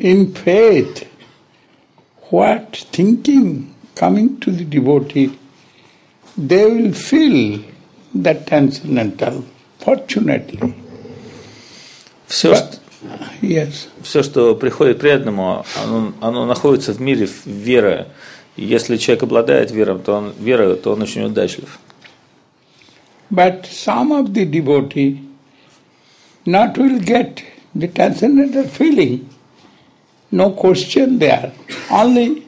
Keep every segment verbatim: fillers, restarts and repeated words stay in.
in faith, what thinking coming to the devotee, they will feel that transcendental, fortunately. Все, But, что, yes. все, что приходит преданному, оно, оно находится в мире веры. И если человек обладает верой, то он, верой, то он очень удачлив. But some of the devotee not will get the transcendental feeling, no question there, only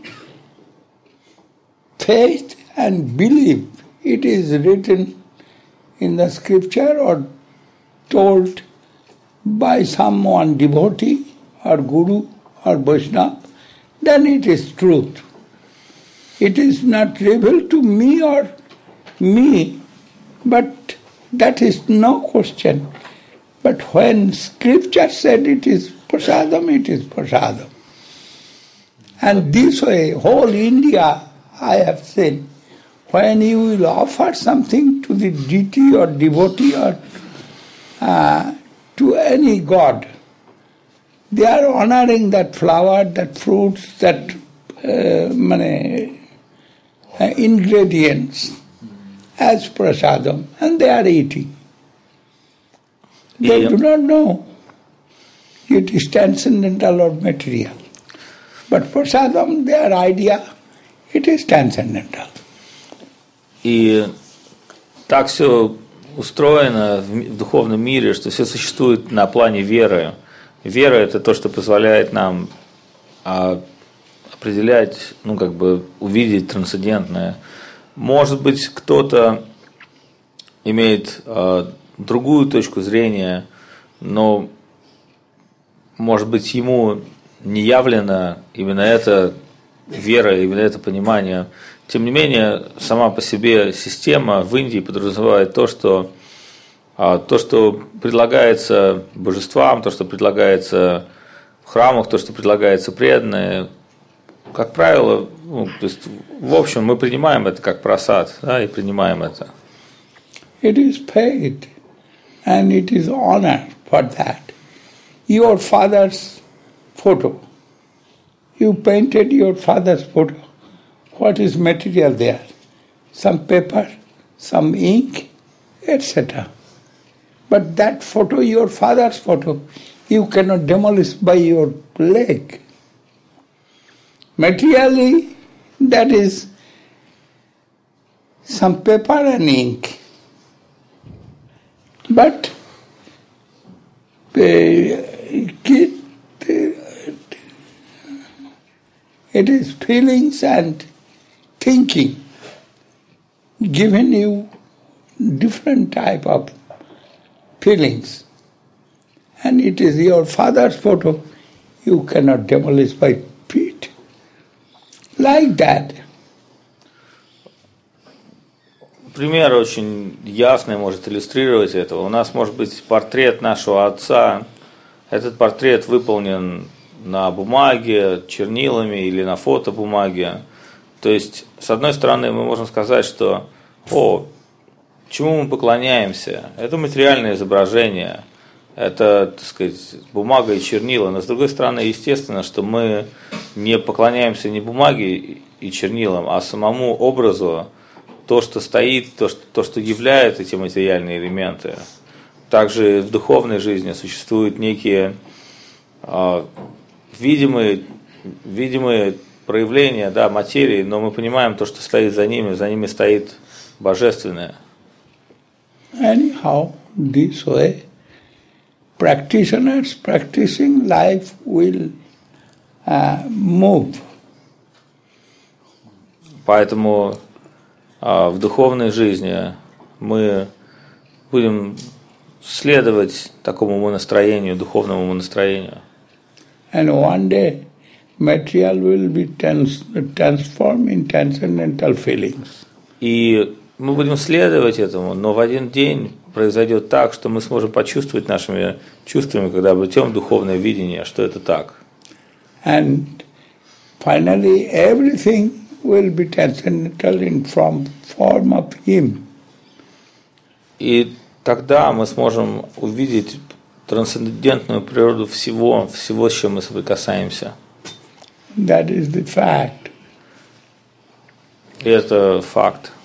faith and belief. It is written in the scripture or told by someone devotee or guru or Vaishnava, then it is truth. It is not revealed to me or me, but that is no question. But when scripture said it is prasadam, it is prasadam. And this way, whole India, I have seen, when you will offer something to the deity or devotee or uh, to any god, they are honoring that flower, that fruits, that uh, mane, uh, ingredients as prasadam, and they are eating. They Yeah. do not know it is transcendental or material. But prasadam, their idea, it is transcendental. И так все устроено в духовном мире, что все существует на плане веры. Вера – это то, что позволяет нам определять, ну, как бы увидеть трансцендентное. Может быть, кто-то имеет э, другую точку зрения, но, может быть, ему не явлена именно эта вера, именно это понимание. Тем не менее, сама по себе система в Индии подразумевает то, что э, то, что предлагается божествам, то, что предлагается в храмах, то, что предлагается преданные, как правило, ну, то есть, в общем, мы принимаем это как просад, да, и принимаем это. It is paid, and it is honor for that. Your father's photo. You painted your father's photo. What is material there? Some paper, some ink, et cetera. But that photo, your father's photo, you cannot demolish by your leg. Materially, that is some paper and ink. But uh, it, it is feelings and thinking given you different type of feelings. And it is your father's photo, you cannot demolish by feet. Like that. Пример очень ясный может иллюстрировать это. У нас может быть портрет нашего отца. Этот портрет выполнен на бумаге, чернилами или на фотобумаге. То есть, с одной стороны, мы можем сказать, что о, чему мы поклоняемся? Это материальное изображение, это, так сказать, бумага и чернила. Но с другой стороны, естественно, что мы не поклоняемся не бумаге и чернилам, а самому образу, то, что стоит, то, что, то, что являет эти материальные элементы. Также в духовной жизни существуют некие э, видимые, видимые проявления, да, материи, но мы понимаем то, что стоит за ними, за ними стоит божественное. Anyhow, this way, practitioners practicing life will uh, move. Поэтому э, в духовной жизни мы будем следовать такому умонастроению, духовному умонастроению. And one day, material will be trans- transformed in transcendental feelings. И мы будем следовать этому, но в один день произойдет так, что мы сможем почувствовать нашими чувствами, когда обретем духовное видение, что это так. And finally, everything will be transcendental in from form of Him. И тогда мы сможем увидеть трансцендентную природу всего, всего, с чем мы соприкасаемся. That is the fact. И это факт.